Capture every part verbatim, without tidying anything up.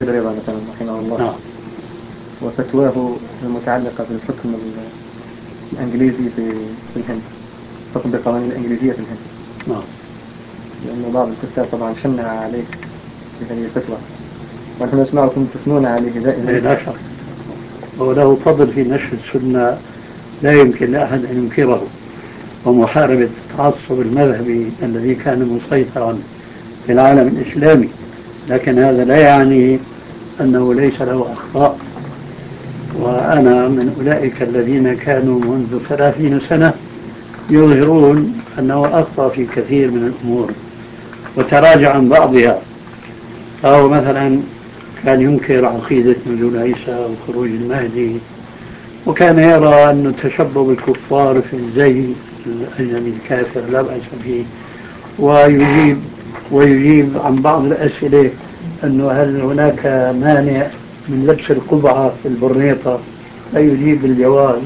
رضا مثلا رحمه الله، نعم. وفتواه المتعلقة بالحكم ال- الإنجليزي في في الهند، حكم بالقوانين الإنجليزية في الهند، نعم. لأنه بعض الكتاب طبعا شنع عليه بهذه الفتوى، ونحن نسمعكم تثنون عليه إيه، دائما. لا شك. وله فضل في نشر السنة لا يمكن لأحد أن ينكره، ومحاربة التعصب المذهبي الذي كان مسيطرا في العالم الإسلامي. لكن هذا لا يعني أنه ليس له أخطاء، وأنا من أولئك الذين كانوا منذ ثلاثين سنة يظهرون أنه أخطأ في كثير من الأمور وتراجع عن بعضها. فهو مثلا كان ينكر عقيدة نزول عيسى وخروج المهدي، وكان يرى أن التشبه بالكفار في الزي الأجنبي الكافر لا بأس به، ويجيب ويجيب عن بعض الأسئلة أنه هل هناك مانع من لبس القبعة في البرنيطة، فيجيب بالجواز.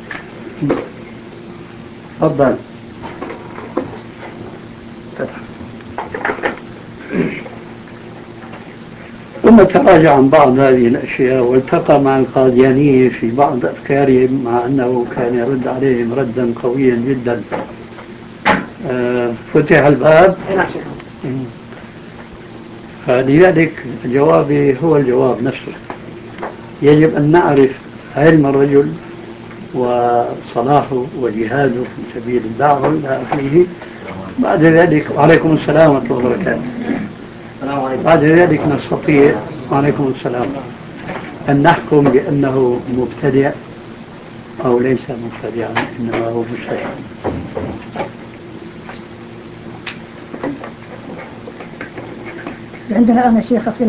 تفضل. ثم تراجع عن بعض هذه الأشياء والتقى مع القاديانية في بعض أفكارهم، مع أنه كان يرد عليهم ردا قويا جدا. آه، فتح الباب. فلذلك جوابي هو الجواب نفسه. يجب أن نعرف علم الرجل وصلاحه وجهاده في سبيل الدعوة إلى آخره. بعد ذلك وعليكم السلام ورحمة الله وبركاته. بعد ذلك نستطيع وعليكم السلام أن نحكم بأنه مبتدع أو ليس مبتدعا، إنما هو مجتهد. عندنا أنا شيخ أصيل